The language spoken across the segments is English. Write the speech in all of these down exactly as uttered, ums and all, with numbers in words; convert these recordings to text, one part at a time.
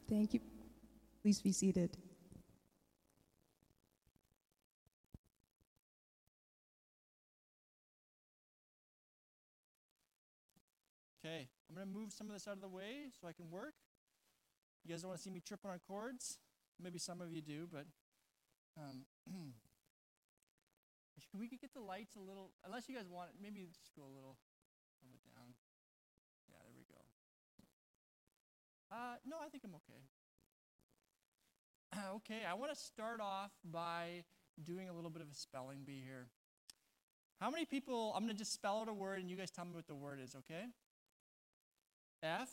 Thank you. Please be seated. Okay, I'm going to move some of this out of the way so I can work. You guys don't want to see me tripping on cords? Maybe some of you do, but um, can we get the lights a little, unless you guys want it, maybe just go a little, a little bit down. Yeah, there we go. Uh, no, I think I'm okay. Okay, I want to start off by doing a little bit of a spelling bee here. How many people, I'm going to just spell out a word and you guys tell me what the word is, okay? F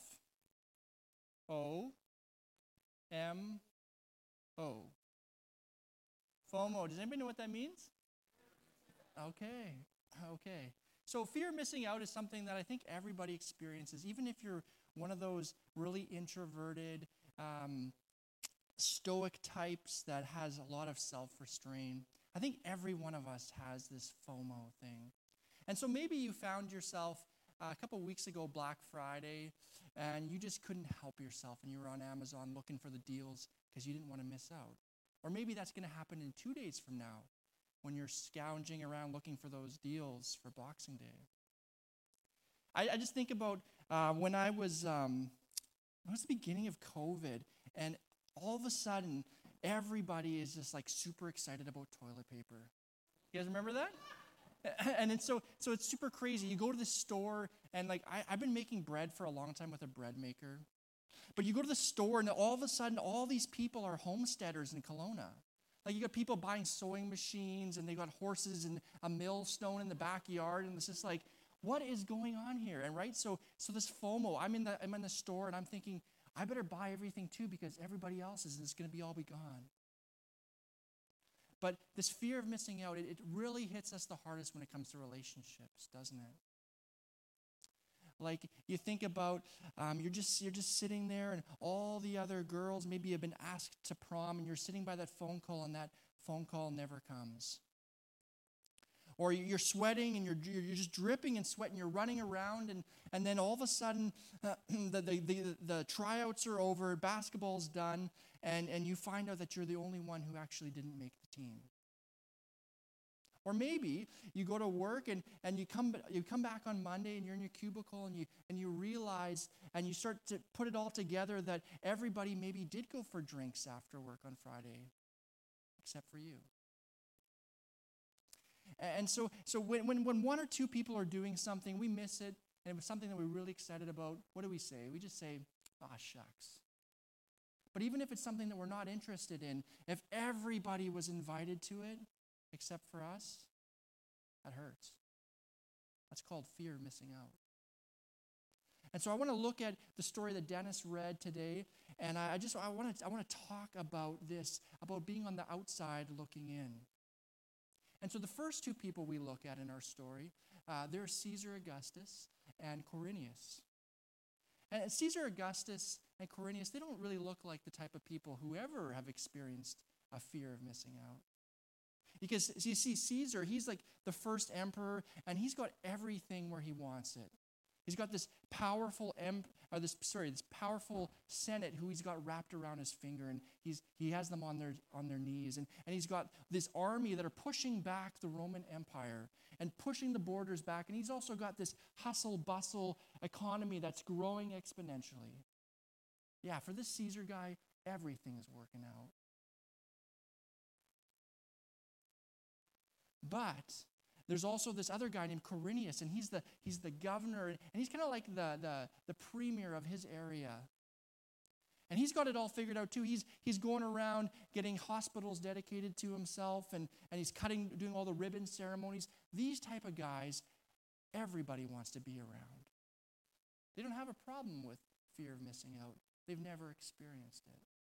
O M O. FOMO. Does anybody know what that means? Okay. Okay. So fear of missing out is something that I think everybody experiences, even if you're one of those really introverted, um, stoic types that has a lot of self-restraint. I think every one of us has this FOMO thing. And so maybe you found yourself uh, a couple weeks ago, Black Friday, and you just couldn't help yourself and you were on Amazon looking for the deals because you didn't want to miss out. Or maybe that's going to happen in two days from now when you're scounging around looking for those deals for Boxing Day. I, I just think about uh, when I was, um, it was the beginning of COVID, and all of a sudden, everybody is just like super excited about toilet paper. You guys remember that? And it's so so it's super crazy. You go to the store, and like I, I've been making bread for a long time with a bread maker. But you go to the store, and all of a sudden, all these people are homesteaders in Kelowna. Like you got people buying sewing machines, and they got horses and a millstone in the backyard, and it's just like, what is going on here? And right, so so this FOMO. I'm in the I'm in the store, and I'm thinking, I better buy everything too because everybody else is, is going to be all be gone. But this fear of missing out, it, it really hits us the hardest when it comes to relationships, doesn't it? Like you think about, um, you're just you're just sitting there, and all the other girls maybe have been asked to prom, and you're sitting by that phone call, and that phone call never comes. Or you're sweating and you're you're just dripping in sweat and you're running around, and, and then all of a sudden uh, the, the, the, the tryouts are over, basketball's done, and, and you find out that you're the only one who actually didn't make the team. Or maybe you go to work and, and you come you come back on Monday and you're in your cubicle and you and you realize and you start to put it all together that everybody maybe did go for drinks after work on Friday, except for you. And so, so when, when, when one or two people are doing something, we miss it, and it was something that we're really excited about, what do we say? We just say, ah, shucks. But even if it's something that we're not interested in, if everybody was invited to it, except for us, that hurts. That's called fear of missing out. And so I want to look at the story that Dennis read today, and I just I want to I want to talk about this, about being on the outside looking in. And so the first two people we look at in our story, uh, they're Caesar Augustus and Quirinius. And Caesar Augustus and Quirinius, they don't really look like the type of people who ever have experienced a fear of missing out. Because you see, Caesar, he's like the first emperor, and he's got everything where he wants it. He's got this powerful em- or this sorry, this powerful Senate who he's got wrapped around his finger, and he's he has them on their on their knees, and, and he's got this army that are pushing back the Roman Empire and pushing the borders back, and he's also got this hustle bustle economy that's growing exponentially. Yeah, for this Caesar guy, everything is working out. But there's also this other guy named Quirinius, and he's the he's the governor, and he's kind of like the, the, the premier of his area. And he's got it all figured out too. He's he's going around getting hospitals dedicated to himself, and, and he's cutting, doing all the ribbon ceremonies. These type of guys, everybody wants to be around. They don't have a problem with fear of missing out. They've never experienced it.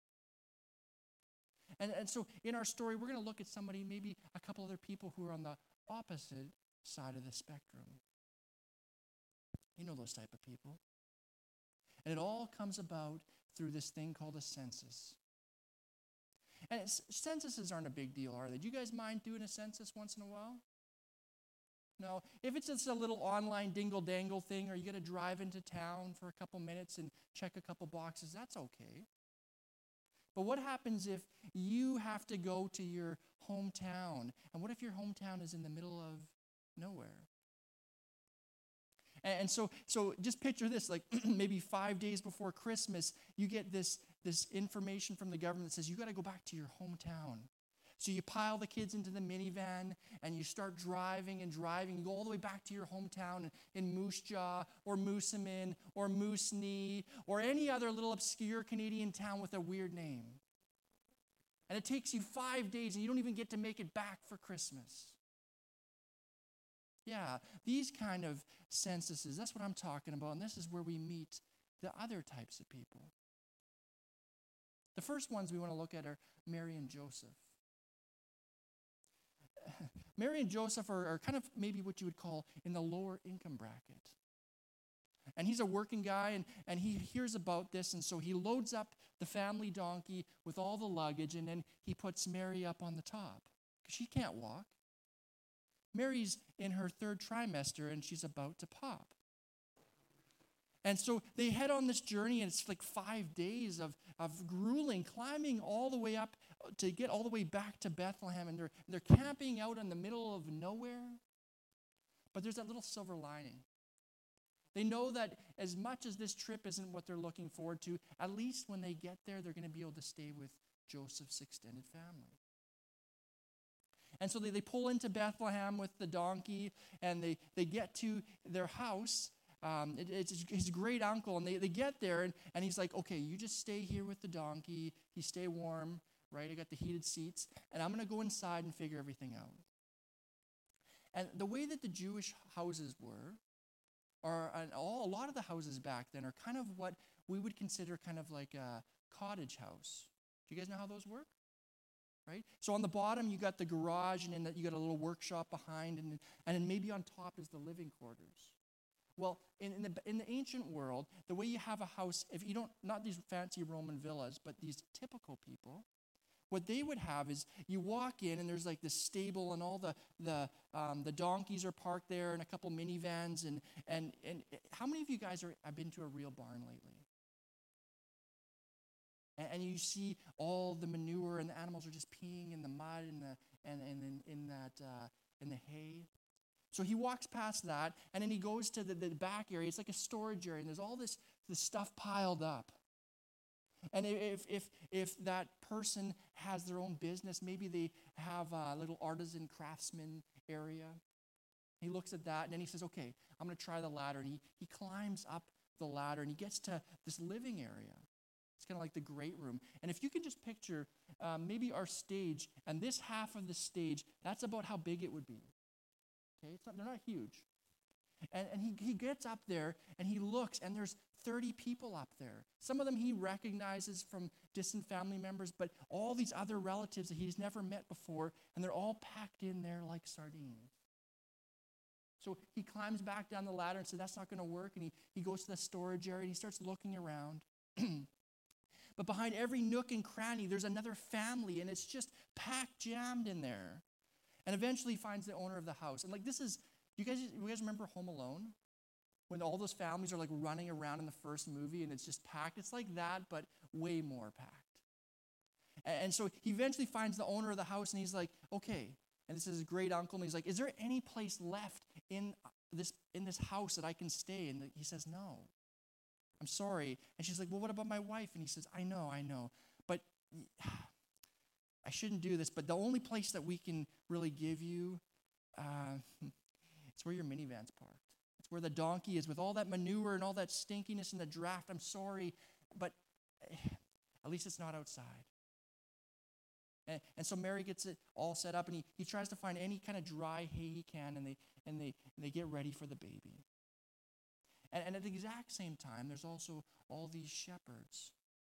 And, and so in our story, we're going to look at somebody, maybe a couple other people who are on the opposite side of the spectrum. You know those type of people. And it all comes about through this thing called a census. And it's, censuses aren't a big deal, are they? Do you guys mind doing a census once in a while? No. If it's just a little online dingle-dangle thing, or you got to drive into town for a couple minutes and check a couple boxes, that's okay. But what happens if you have to go to your hometown? And what if your hometown is in the middle of nowhere? And, and so, so just picture this, like maybe five days before Christmas, you get this, this information from the government that says you got to go back to your hometown. So you pile the kids into the minivan and you start driving and driving. You go all the way back to your hometown in, in Moose Jaw or Moosomin or Moosonee or any other little obscure Canadian town with a weird name. And it takes you five days and you don't even get to make it back for Christmas. Yeah, these kind of censuses, that's what I'm talking about. And this is where we meet the other types of people. The first ones we want to look at are Mary and Joseph. Mary and Joseph are, are kind of maybe what you would call in the lower income bracket. And he's a working guy, and, and he hears about this, and so he loads up the family donkey with all the luggage, and then he puts Mary up on the top, because she can't walk. Mary's in her third trimester, and she's about to pop. And so they head on this journey, and it's like five days of, of grueling, climbing all the way up to get all the way back to Bethlehem, and they're, they're camping out in the middle of nowhere. But there's that little silver lining. They know that as much as this trip isn't what they're looking forward to, at least when they get there, they're going to be able to stay with Joseph's extended family. And so they, they pull into Bethlehem with the donkey, and they, they get to their house. Um, it, it's his great uncle, and they, they get there, and, and he's like, okay, you just stay here with the donkey. You stay warm, right? I got the heated seats, and I'm going to go inside and figure everything out. And the way that the Jewish houses were, or and all, a lot of the houses back then are kind of what we would consider kind of like a cottage house. Do you guys know how those work? Right? So on the bottom, you got the garage, and then you got a little workshop behind, and, and then maybe on top is the living quarters. Well, in, in, the, in the ancient world, the way you have a house, if you don't, not these fancy Roman villas, but these typical people, what they would have is you walk in, and there's like this stable, and all the the um, the donkeys are parked there, and a couple minivans, and and and how many of you guys are have been to a real barn lately? And, and you see all the manure, and the animals are just peeing in the mud and the and and in, in that uh, in the hay. So he walks past that, and then he goes to the, the back area. It's like a storage area, and there's all this, this stuff piled up. And if if if that person has their own business, maybe they have a little artisan craftsman area. He looks at that, and then he says, okay, I'm going to try the ladder. And he, he climbs up the ladder, and he gets to this living area. It's kind of like the great room. And if you can just picture um, maybe our stage, and this half of the stage, that's about how big it would be. Okay, it's not, they're not huge. And, and he, he gets up there, and he looks, and there's thirty people up there. Some of them he recognizes from distant family members, but all these other relatives that he's never met before, and they're all packed in there like sardines. So he climbs back down the ladder and says, that's not going to work, and he, he goes to the storage area, and he starts looking around. But behind every nook and cranny, there's another family, and it's just packed, jammed in there. And eventually he finds the owner of the house. And like this is, you guys, you guys remember Home Alone? When all those families are like running around in the first movie and it's just packed. It's like that, but way more packed. And, and so he eventually finds the owner of the house, and he's like, okay. And this is his great uncle, and he's like, is there any place left in this in this house that I can stay? And he says, no. I'm sorry. And she's like, well, what about my wife? And he says, I know, I know. But I shouldn't do this, but the only place that we can really give you, uh, it's where your minivan's parked. It's where the donkey is with all that manure and all that stinkiness in the draft. I'm sorry, but at least it's not outside. And, and so Mary gets it all set up, and he, he tries to find any kind of dry hay he can, and they and they and they get ready for the baby. And, and at the exact same time, there's also all these shepherds.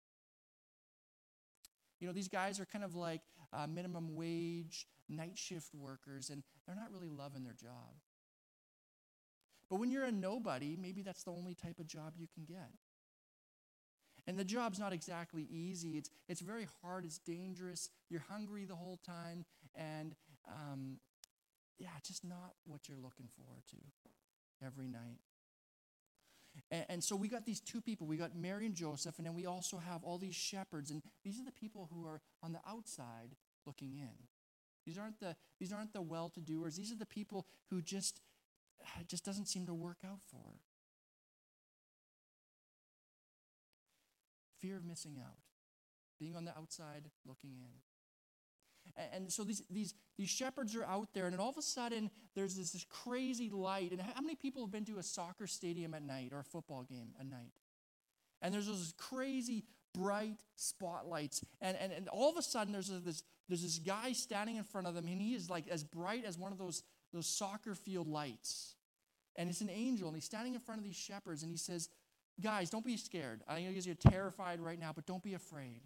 You know, these guys are kind of like uh, minimum wage, night shift workers, and they're not really loving their job. But when you're a nobody, maybe that's the only type of job you can get. And the job's not exactly easy. It's it's very hard. It's dangerous. You're hungry the whole time. And, um, yeah, just not what you're looking forward to every night. And, and so we got these two people. We got Mary and Joseph, and then we also have all these shepherds. And these are the people who are on the outside looking in. These aren't the, these aren't the well-to-doers. These are the people who just, it just doesn't seem to work out for. Fear of missing out. Being on the outside looking in. And, and so these, these, these shepherds are out there, and then all of a sudden, there's this, this crazy light. And how many people have been to a soccer stadium at night or a football game at night? And there's those crazy bright spotlights. And, and, and all of a sudden, there's a, this, there's this guy standing in front of them, and he is like as bright as one of those, those soccer field lights. And it's an angel, and he's standing in front of these shepherds, and he says, guys, don't be scared. I know you guys are terrified right now, but don't be afraid.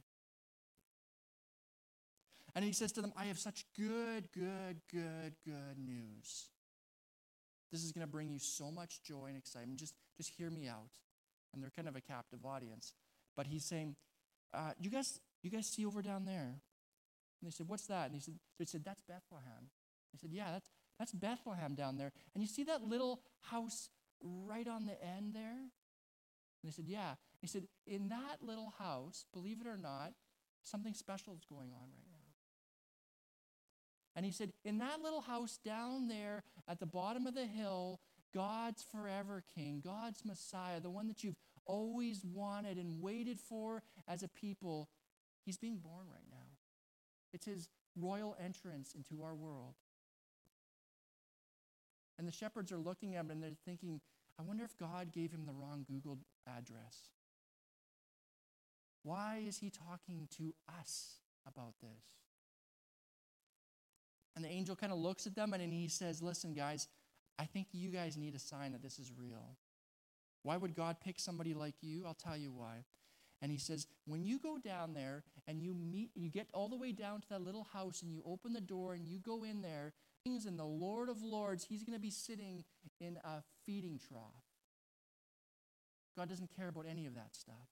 And he says to them, I have such good, good, good, good news. This is going to bring you so much joy and excitement. Just, just hear me out. And they're kind of a captive audience. But he's saying, uh, you guys, you guys see over down there? And they said, what's that? And he said, they said, that's Bethlehem. They said, yeah, that's, that's Bethlehem down there. And you see that little house right on the end there? And they said, yeah. He said, in that little house, believe it or not, something special is going on right now. And he said, in that little house down there at the bottom of the hill, God's forever king, God's Messiah, the one that you've always wanted and waited for as a people, he's being born right now. It's his royal entrance into our world. And the shepherds are looking at him and they're thinking, I wonder if God gave him the wrong Google address. Why is he talking to us about this? And the angel kind of looks at them and he says, listen, guys, I think you guys need a sign that this is real. Why would God pick somebody like you? I'll tell you why. And he says, when you go down there and you meet, you get all the way down to that little house and you open the door and you go in there, and the Lord of Lords, he's going to be sitting in a feeding trough. God doesn't care about any of that stuff.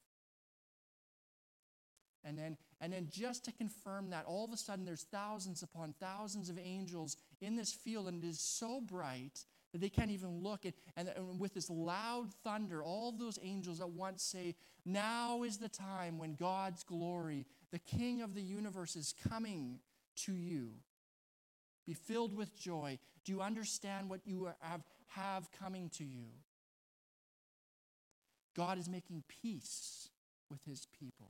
And then, and then just to confirm that, all of a sudden there's thousands upon thousands of angels in this field, and it is so bright that they can't even look. And, and, and with this loud thunder, all of those angels at once say, now is the time when God's glory, the King of the universe, is coming to you. Be filled with joy. Do you understand what you have, have coming to you? God is making peace with his people,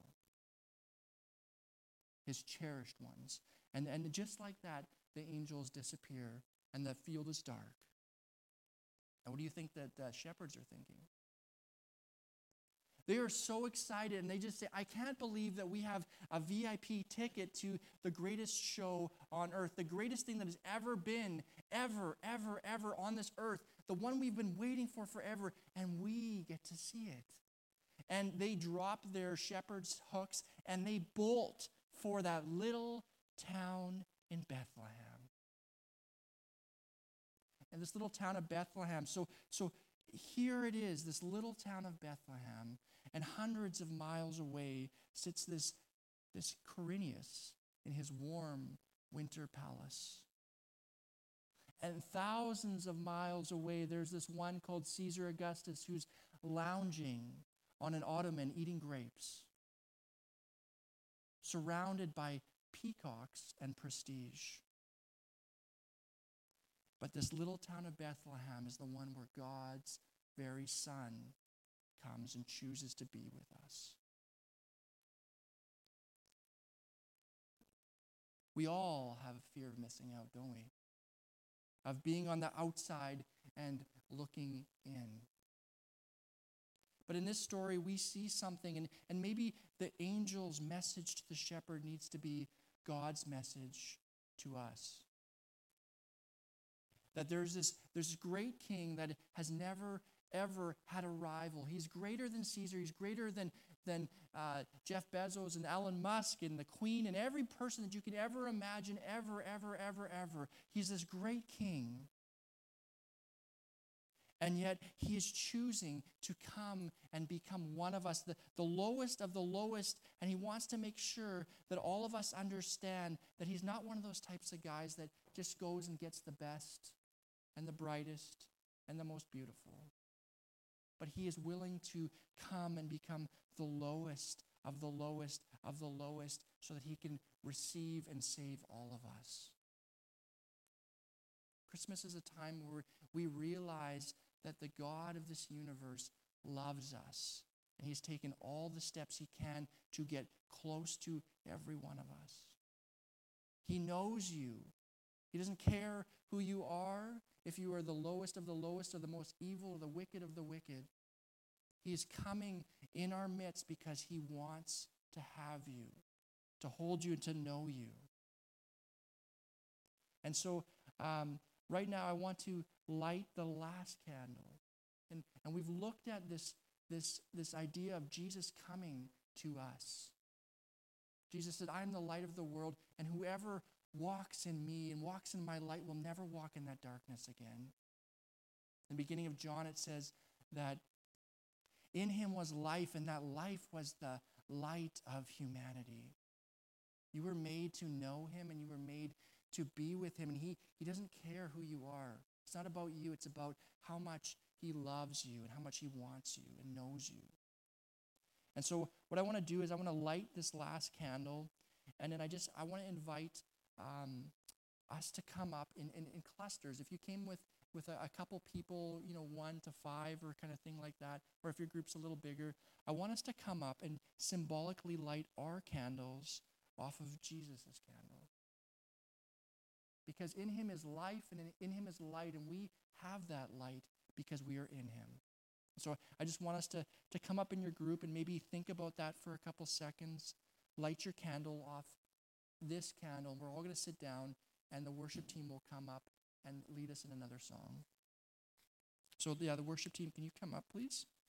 his cherished ones. And, and just like that, the angels disappear and the field is dark. And what do you think that the shepherds are thinking? They are so excited and they just say, I can't believe that we have a V I P ticket to the greatest show on earth, the greatest thing that has ever been, ever, ever, ever on this earth, the one we've been waiting for forever, and we get to see it. And they drop their shepherd's hooks and they bolt for that little town in Bethlehem. And this little town of Bethlehem, so, so here it is, this little town of Bethlehem, and hundreds of miles away sits this, this Quirinius in his warm winter palace. And thousands of miles away, there's this one called Caesar Augustus who's lounging on an ottoman eating grapes, surrounded by peacocks and prestige. But this little town of Bethlehem is the one where God's very Son comes and chooses to be with us. We all have a fear of missing out, don't we? Of being on the outside and looking in. But in this story, we see something, and, and maybe the angel's message to the shepherd needs to be God's message to us. That there's this, there's this great king that has never, ever had a rival. He's greater than Caesar. He's greater than, than uh, Jeff Bezos and Elon Musk and the Queen and every person that you could ever imagine, ever, ever, ever, ever. He's this great king. And yet he is choosing to come and become one of us, the, the lowest of the lowest, and he wants to make sure that all of us understand that he's not one of those types of guys that just goes and gets the best and the brightest and the most beautiful. but he is willing to come and become the lowest of the lowest of the lowest so that he can receive and save all of us. Christmas is a time where we realize that the God of this universe loves us, and he's taken all the steps he can to get close to every one of us. He knows you. He doesn't care who you are, if you are the lowest of the lowest or the most evil or the wicked of the wicked. He is coming in our midst because he wants to have you, to hold you and to know you. And so um, right now I want to light the last candle. And, and we've looked at this, this, this idea of Jesus coming to us. Jesus said, I am the light of the world, and whoever walks in me and walks in my light will never walk in that darkness again. In the beginning of John, it says that in him was life, and that life was the light of humanity. You were made to know him, and you were made to be with him, and he, he doesn't care who you are. It's not about you. It's about how much he loves you and how much he wants you and knows you. And so what I want to do is I want to light this last candle, and then I just, I want to invite um, us to come up in, in, in clusters. If you came with, with a, a couple people, you know, one to five or kind of thing like that, or if your group's a little bigger, I want us to come up and symbolically light our candles off of Jesus' candle. Because in him is life, and in, in him is light, and we have that light because we are in him. So I just want us to, to come up in your group and maybe think about that for a couple seconds. Light your candle off this candle. We're all going to sit down, and the worship team will come up and lead us in another song. So yeah, the worship team, can you come up, please?